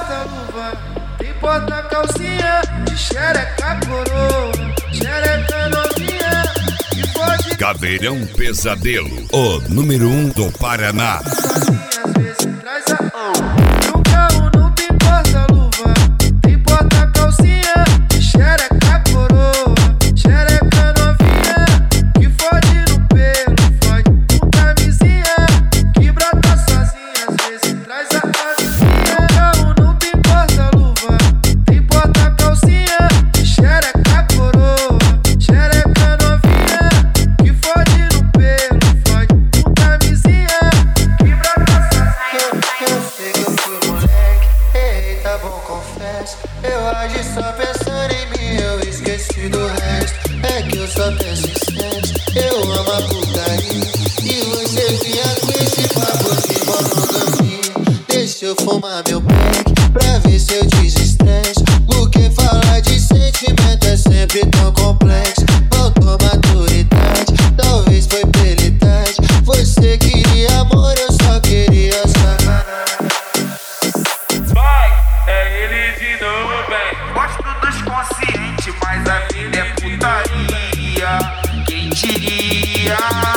porta-luva, tem porta-calcinha, de xereca coroa, xereca novinha, que pode... Caveirão Pesadelo, o número 1 do Paraná. Às vezes traz a... No carro não tem porta-luva, tem porta-calcinha, de xereca coroa, xereca novinha, que fode no pelo, fode com camisinha, que brota sozinha, às vezes traz a camisinha. No carro não tem porta-luva, tem porta-calcinha, de xereca coroa, xereca novinha, que fode no pelo, fode com camisinha, que brota sozinha. Eu sei que eu fui moleque, ei, tá bom, confesso. Eu agi só pensando em mim, eu esqueci do resto. É que eu só penso em sexo, eu amo a putaria. E você vinha com esse papo de monogamia. Deixa eu fumar meu pack, pra ver se eu desestresse. Porque falar de sentimento é sempre tão complexo. Faltou maturidade, talvez foi pela idade. Você queria amor, eu só queria sacanagem. Vai, é ele de novo, bem. Gosto dos conscientes, mas a vida é putaria. Quem diria?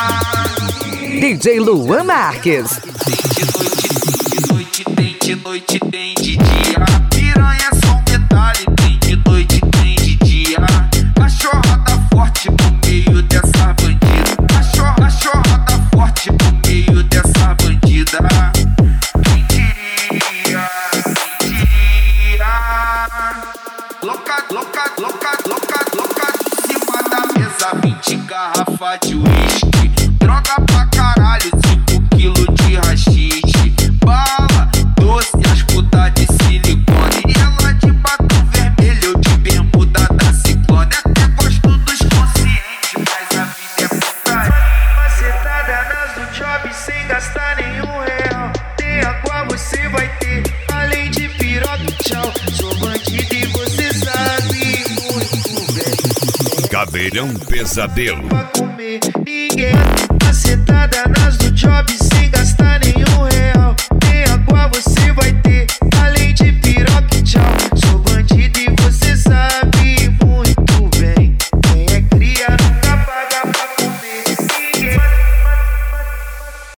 DJ Luan Marques. Tem de noite, tem de dia. Piranha é só um detalhe. Tem de noite, tem de dia. Cachorrada forte no meio dessa bandida. Cachorrada forte no meio dessa bandida. Quem diria? Quem diria? Louca, em cima da mesa, 20 garrafa de uísque. Droga pra caralho, 5 quilos de rachixe. Bala, doce, as putas de silicone. E ela de batom vermelho, eu de bermuda da ciclone. Até gosto dos conscientes, mas a vida é putaria. Macetada nas do job sem gastar nenhum real. Tem água, você vai ter, além de piroca e tchau. Sou bandido e você sabe muito bem. Caveirão Pesadelo. Pra comer ninguém. Macetada nas do job